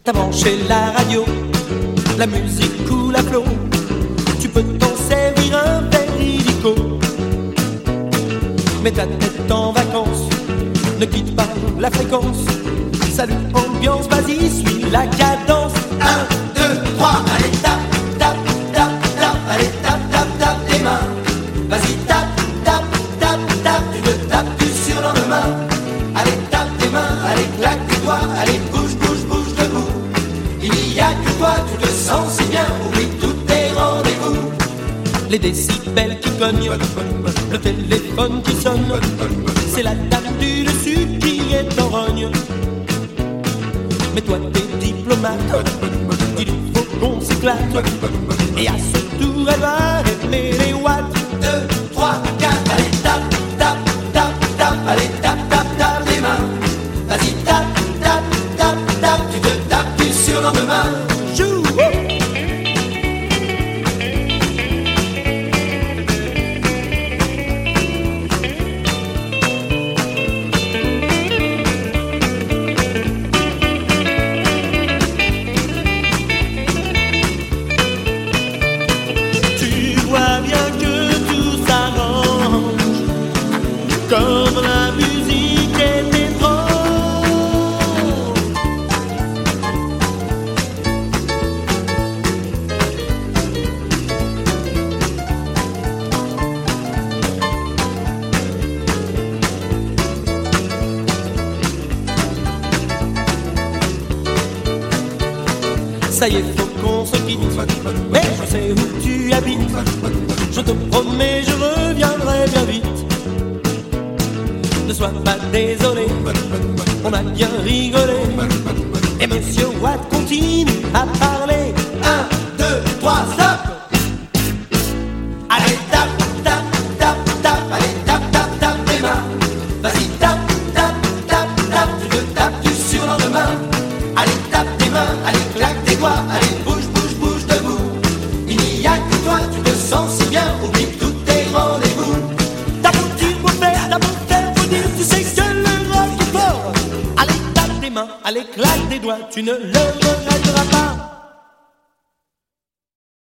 T'as branché la radio, la musique coule à flot. Tu peux t'en servir un verre illico. Mets ta tête en vacances, ne quitte pas la fréquence. Salut, ambiance, vas-y, suis la cadence. 1, 2, 3, allez, tape, tape, tape, tape. Allez, tape, tape, tape tes mains. Vas-y, tape, tape, tape, tape. Tu te tapes du surlendemain. Allez, tape tes mains, allez, claque tes doigts. Allez, bouge, bouge, bouge debout. Il n'y a que toi, tu te sens si bien. Oublie tous tes rendez-vous. Les décibels qui cognent, le téléphone qui sonne. C'est la dame du dessus qui est en rogne. Mais toi t'es diplomate, il faut qu'on s'éclate. Et à ce tour elle va aimer les watts. 2, 3, 4, allez tape, tape, tape, tape. Allez tape, tape, tape les mains. Vas-y tape, tape, tape, tape. Tu te tapes du surlendemain. Joue. Comme la musique est étrange. Ça y est, faut qu'on se quitte. Mais je sais où tu habites. Je te promets, je reviendrai bien vite. Ne sois pas désolé, on a bien rigolé. Et Monsieur Watt continue à parler. 1, 2, 3, stop. Allez, tape, tape, tape, tape. Allez, tape, tape, tape tes mains. Vas-y, tape, tape, tape, tape. Tu te tapes du surlendemain. Allez, tape tes mains, allez, claque tes doigts. Allez, bouge, bouge, bouge debout. Il n'y a que toi, tu te sens si bien. Oublie tous tes rendez-vous. T'as beau dire, beau faire, t'as beau faire, faut dire, tu sais que le rock est fort. Allez, tape tes mains, allez, claque tes doigts, tu ne le regretteras pas.